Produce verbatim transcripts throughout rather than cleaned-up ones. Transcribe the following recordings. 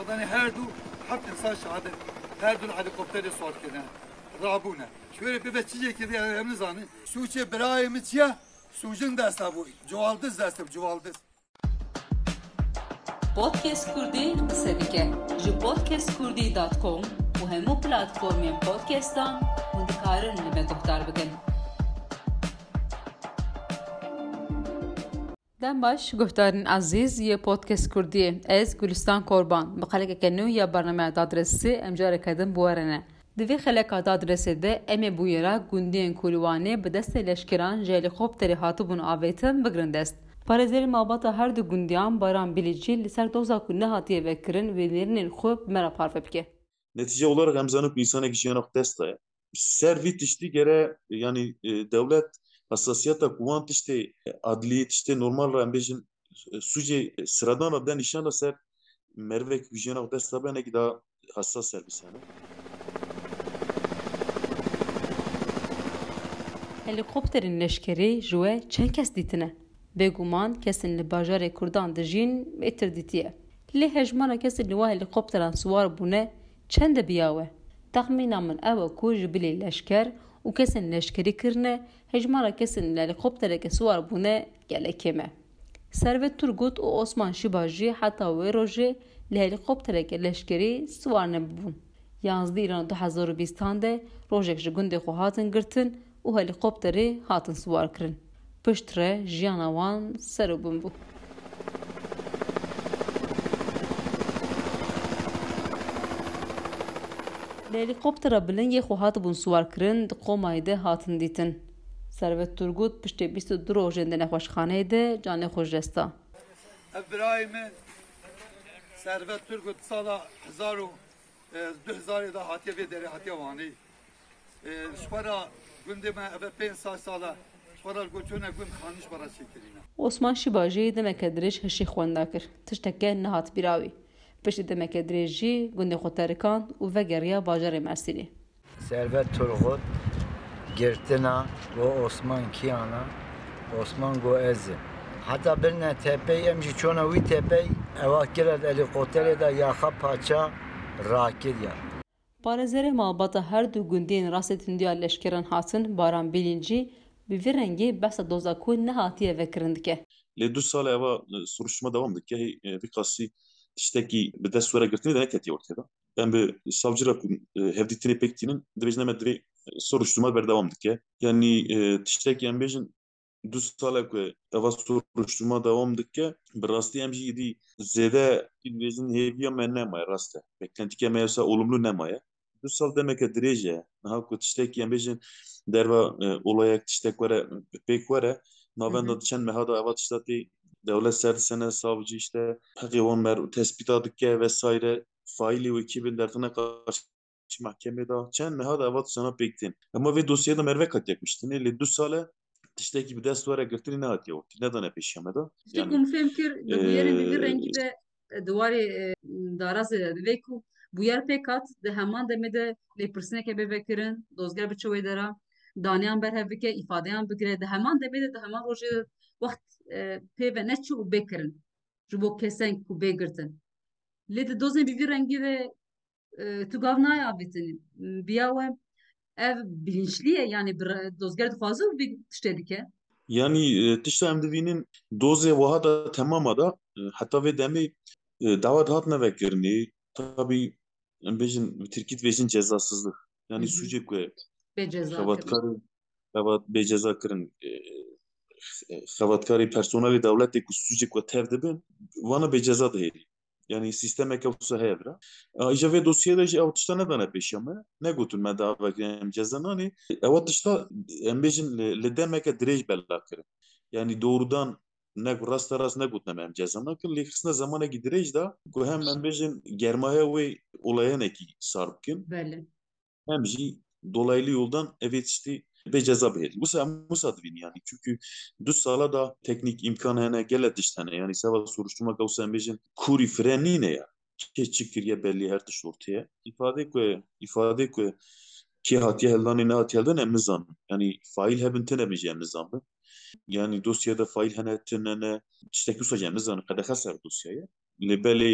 خداني هردو حتى إنسان شهادة هردو الهليكوبتر صوت كده رابونا شوية ببتشيجي كده هم نزاني سوچه برای متیا سوجن دستا بو جوالدز دستا جوالدز پودکست کردی قصه دیگه جو پودکست کردی دات کام و همو پلتفرمی پودکستان و دکارن لبه دختار بکن دم باش گفتارین عزیز یه پودکست کردیه از گلستان قربان بقاله کنو یا برنامه آدرسی امجار کدم بوارنه دوی خلق آدرسی ده امی بویرا گوندین کلوانه به دست لشکران هلیکوپتری هاتبون آویتن بگرندست. پارێزەری مابەتە هەردوو گوندیان باران bilici لەسەر دۆزا ku nehatiye vekirin wê lêrinên xwe me re parve bike. Netice olarak em zanip insanekî jiyanek dest daye. Ser vî tiştî gere yani devlet hassasiyeta ku wan tiştê adliyê tiştê normal re em bêjin sûcê sıradan re de nîşana ser mervek ku jiyanek dest da benekî daha hassas servis yani. Helîkopterên leşkerî ji we çend kes dîtine? Bêguman kesên li bajarê Kurdan dijîn êtir dîtiye. Lê hejmara kesên li wa helîkopteran siwar bûne çend de biya we? Texmîna min ew e ku ji bilê leşker û kesên leşkerî kirine hejmara kesên li helîkoptereke siwar bûne gelek kêm e. Servet Turgut û Osman Şiba jî heta wê rojê li helîkoptereke leşkerî siwar nebûbûn. Yanzdî îran du hezar û bîstan de rojek ji gundê xwe hatin girtin û helîkopterê hatin siwar kirin. Pişt re jiyana wan serûbûn bû. Li helîkoptera bilingê xwe hatibûn siwarkirin di qomayê de hatin dîtin. Servet Turgut piştê bîst û du rojên di nexweşxaneyê de canê xwe jesta. Ev birayê min Servet Turgut sala hezar û du hezarê da hatiye vê derê hatiye wanî. Ji xwara gundê me ev pênc sal sala Osman Şiba jî demeke dirêj hişî xwenda kir. Tişteke nehat bîrawî. Piştî demeke dirêj jî gundê xwe terikand û vegeriya bajarê Mersînê. Servet Turgut girtina go Osman kiyana Osman go ezin. Heta birine tepeyê em jî çona wî tepeyê ewa kire helîkopterê de yaxa paça rakiriya. Parêzerê malbata her du gundên rastetindiya leşkeran hatin baran bilincî bi vî rengî behsa doza ku nehatiye vekirin dike. Lê du sal eva soruşturma devam dike vî qasî tiştekî bi dest were girtinê de neketiye ortaya. Em bi savcıra ku hevdîtinê pêk tînin dibêjin em divê soruşturma berdewam dike. Yani tiştekî em bêjin du sal ku eva soruşturma devam dike bi rastî em jî êdî zêde bêjin hêviya me nemaye rast e. Beklentikê me wisa olumlu nemaye. Du sal demeke dirêj e. Niha ku tiştekî em bêjin derva olayak tiştek were pêk were navenda çend meha da eva tiştatî devlet serdisene savcı işte heqê wan mer tespîta dike vesaire failê û ekîbên dertine karşı mahkemê da çend meha da eva tiştana pêk tîn. Ama vê dosyaya da merve qetiyekmiştinê lê du sale tiştekî bi dest were girtinê nehatiye ortaya. Ne dane pêşiya me da? Tiştekî ku fêm kir di bûyerên bi vî rengî de diwarê darazê de divê ku bûyer pêk hat di heman demê de lêpirsineke bê vekirin dozger biçe wê dera daniyan berhev bike îfadeyan bigire di heman demê de di heman rojê wext pê ve neçû û bêkirin ji bo kesên ku bêgirtin. Lê di dozên bi vî rengî de tu gav nayê avêtin. Biya we ev bilinçlî ye yani dozger dixwaze û vî tiştê dike. Yani tişta em divînin dozê wiha da temama da heta vê demê dawa dihatine vekirinê tabii em bêjin Tirkî dibêjin cezasızlık. Yani sûcê ku xebatkarî xebat bêceza kirin xebatkarî personelê dewletê ku sûcê ku tev dibin wana bêceza dihêlî. Yani sistemeke wisa heye bira. Îja vê dosyayê de jî ew tişta nedane pêşiya me. Negotin me di avekirî em ceza nanê. Ew tişta em bêjin li demeke dirêj bela kirin. Yani doğrudan ne rasta rast negotin em ceza nakin lê xistina zamanekî dirêj da ku hem em bêjin germaya wê olayanekî sar bikin. Hem jî dolaylı yoldan evet işte be ceza behir. Bu sefer musadvin yani çünkü du sala da teknik imkan hene gelet işte yani seva soruşturma kavsa bejin kuri freni ne ya ki çıkırya belli her tış ortaya ifade ko ifade ko ki hatiye heldan ne hatiye heldan emizan yani fail hebinten emeceğimiz zaman yani dosyada fail hene tenene işte kusacağımız zaman kadar hasar dosyaya lebeli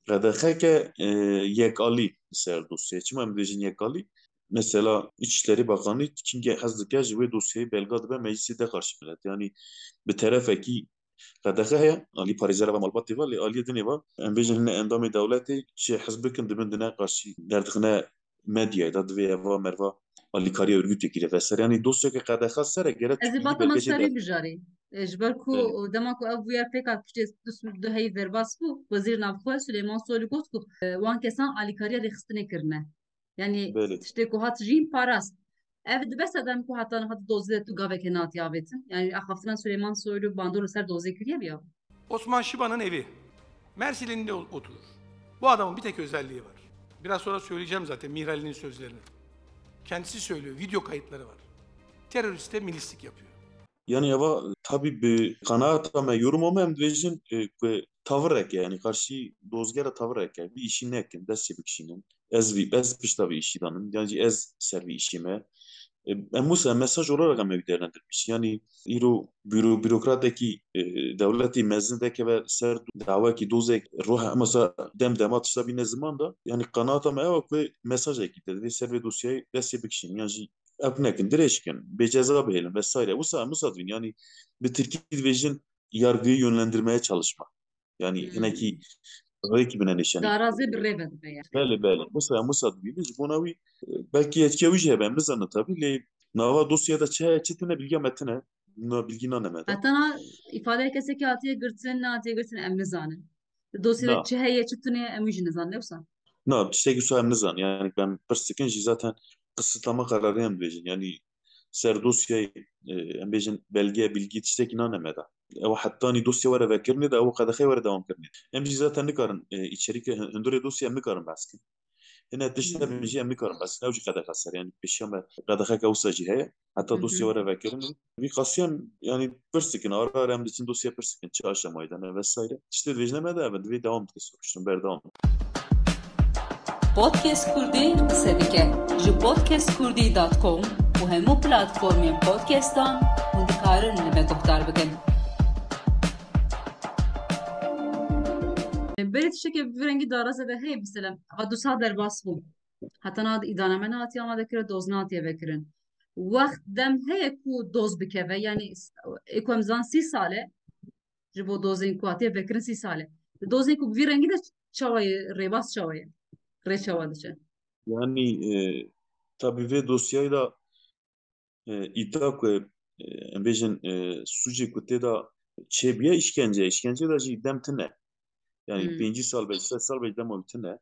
Qedexe e, yekali ser dosyayı. Çima em dibêjin yekali. Mesela İçişleri Bakanı kim hez dike ji wê dosyayı belga dibe meclisê de karşı millet. Yani bir terefekî qedexe heye alî parêzera ve malbatê ve lê aliyê dinê ve em bêjin hine endamê dewletê ji hizbikin dibin dine karşı derdixine medyayê da divê eva merva alîkariya örgütekî de veser. Yani dosyayekî qedexe sere gere Ez ê tûkilî batama belgecê serî der. bijarî. Ji ber ku Belê. dema ku ev bûye pêka piştê du heyî derbas bû, Wezîr Navxwe Süleyman Soylu got ku e, wan kesan alîkariya rêxistinê kirine. Yani Belê. tiştê ku hat jîn parast. Ev dibe sedem ku heta hat dozê tu gavekê natiye avêtin. Yani axaftina Süleyman Soylu bandor li ser dozê kiriye biya. Osman Şiba'nın evi. Mersin'inde oturur. Bu adamın bir tek özelliği var. Biraz sonra söyleyeceğim zaten Mihrali'nin sözlerini. Kendisi söylüyor, video kayıtları var. Teröriste milislik yapıyor. Yani eva tabii bir kanaat ama yorum ama em dibêjin e, tavır eke yani karşı dozgera tavır eke bir işin nekin dest bir kişinin ez vi ez pişta bir işi danın yani ez ser bir işime e, em musa mesaj olarak em değerlendirmiş yani iro büro bürokrateki e, devleti mezdeki ve ser davaki dozek ruha mesela dem demat işte bir ne zaman da yani kanaat ama eva ve mesaj ekipte ve ser ve dosyayı dest bir kişinin yani Aknekin, direşkin, be ceza beyelim vesaire. Bu sağ musadvin yani bir Türkiye Division yargıyı yönlendirmeye çalışmak. Yani yine Hmm. ki ekibine nişani. Darazê bir rêve dibe yani. Belli belli. Bu sağ musadvin. Buna bir belki etki avucu ben biz anlatabil. Le nava dosyada çe çetine bilgi metine. Na bilgi nanemede. Heta na ifade kesekî hatiye girtin, hatiye girtin em nizanin. Dosyada Na. çi heye çi tune em jî nizan lewsa. Na işte ki söylem nizan. Yani ben persikin zaten kısıtlama kararı hem diyeceksin. Yani ser dosyayı em bejin belge bilgi tiştek inanemede. او حطاني دوسيا ورا ذاكرني ده او قد خي ورا دوام كرني ام جي ذات نكرن içerik هندوري دوسيا نكرن بس هنا تشتغل من جي نكرن بس لو جي قد خسر يعني بشام قد خي كوسا جي هي حتى دوسيا ورا ذاكرني bir kasyan yani persikin ara ara hem de için dosya persikin çarşamaydı vesaire işte vecnemede evet ve devam etti soruştum ber devam Podcast Kurdî qise dike ji podcast kurdî dot com û hemû platformên podcastan hûn dikarin li me guhdar bikin. Berê tiştekê bi vî rengî darazê de heye mesela va du sal derbas bû. Heta na îdaname nehatiye amade kirin, doz nehatiye vekirin. Wext dem heye ku doz bikeve yani ê ku em zan sî sal e ji bo dozên ku hatiye vekirin sî sal e. Dozên ku bi vî rengî de çawa ye rêbas çawa ye. Rê çawa diçe. yani e, tabii ve dosyayı da e, iddia ku e, em bejin e, suci kutte da çebiye işkence işkence da jî demtine yani Hmm. birinci sal beş sal beş demo bitine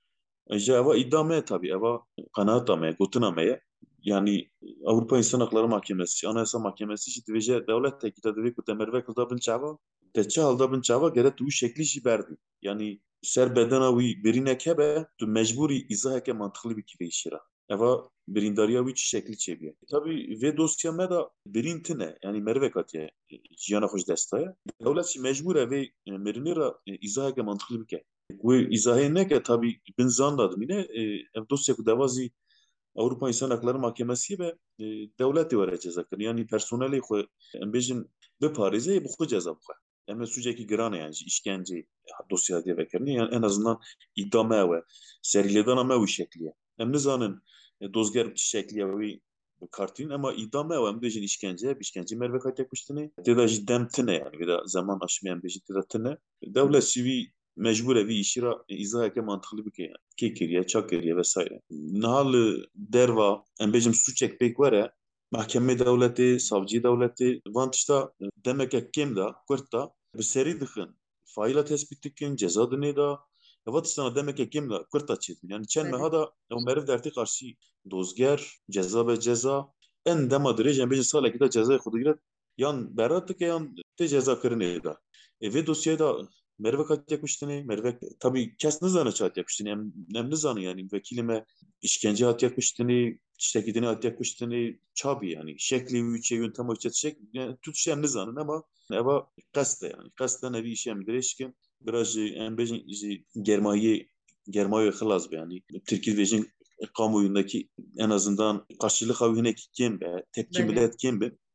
Ece eva iddiamaya tabii eva kanaatnameye, gotunamaya yani Avrupa İnsan Hakları Mahkemesi, Anayasa Mahkemesi işte veje devlet tekide dedi ki temerve kılda bin çava teçe halda bin çava gere tu şekli jiberdi. Yani ser bedena vi birine kebe tu mecburi izah eke mantıklı bir kive işira. Eva birindariya vi şekli çebiye. Tabii ve dosyama da birintine yani merve katiye ciyana hoş destaya. Devlet mecbur ve merinira izah eke mantıklı bir ke. Bu izahı ne ki tabii ben zanladım yine ev dosya ku devazi Avrupa İnsan Hakları Mahkemesi ve e, devleti var ceza kır. Yani personeli xwe em bejin be Paris'e bu xwe ceza bu. Em suceki girane yani işkence dosya diye vekirini yani en azından iddiamaya ve serileden ama bu şekliye. Em nizanin e, dozger şekliye ve kartın ama iddiamaya ve em bejin işkence işkence merve kat yakmıştını. Teda cidden tine yani bir de zaman aşmayan bejin teda tine. Devlet sivi mecbur evi işira izah eke mantıklı bir ke kekiriye, çakiriye vesaire. Nahal derva em bejim suç ekpek vere mahkeme devleti, savcı devleti van tişta demek ki kim da kurtta bir seri dixin faila tespit dikin ceza dine da vat sana demek ki kim da kurtta çetin. Yani çen Evet. mehada o merv derti karşı dozger ceza ve ceza en dema derece em bejim salaki da ceza xudirat yan berat ki yan te ceza kırine da. E ve dosyada Merve kat yakmıştı Merve tabii kes ne zanı çat yakmıştı hem hem ne zanı yani vekilime işkence at yakmıştı işte gidini at yakmıştı çabi yani şekli üçe yöntem açacak şek yani tut şey ne zanı ama ama kasta yani kasta ne bir işem direşken biraz en bejin germayı germayı xalas yani Türkiye vejin kamuoyundaki en azından karşılık havine kim be tepki Böyle. millet kim be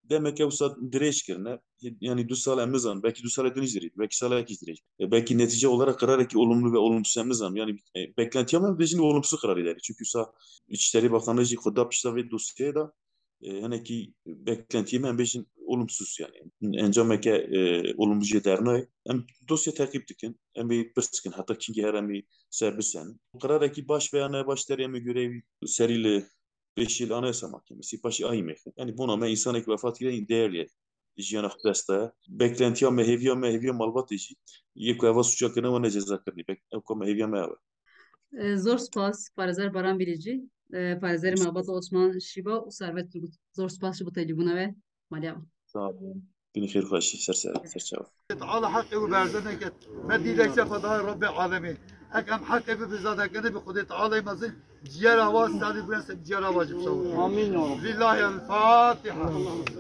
demek ki bu saat direş kirine yani du sal emizan belki du sal ediniz direş belki sal ekis direş e, belki netice olarak karar ki olumlu ve olumsuz emizan yani e, beklenti ama bizim olumsuz karar eder çünkü sa İçişleri Bakanlığı kuda pişta ve dosyaya da e, hani ki beklentiyi ben beşin olumsuz yani encam eke e, olumsuz derneği hem dosya takip dikin hem bir pırskin hatta kingi her hem bir serbest karar ki baş beyana baş deriyemi görevi serili beş yıl Anayasa Mahkemesi, başı ayı mekhe. Yani buna me insan ek vefat giren değerli. Jiyana xdesta. Beklentiya meheviya meheviya malbat işi. Yek eva suça kene ve ne ceza kırdı. Bek evka meheviya meheva. Zor spas Parzer Baran Bilici, Parzer Mabat Osman Şiba u Servet Turgut. Zor spas bu telefona ve Malyama. Sağ olun. Bini xeyr xaşi serser serçava. على حقي وبعزنك ما دي لك فضاء رب العالمين أكم حقي بزادك أنا بخدي تعالى مزين جيرا واس تعالى بنس جيرا واجب سوى آمين لله الفاتحة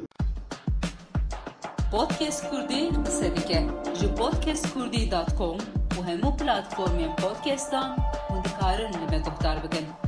Podcast Kurdi qise dike ji podcast kurdi dot com û hemû platformên podcastan hûn dikarin li me guhdar bikin.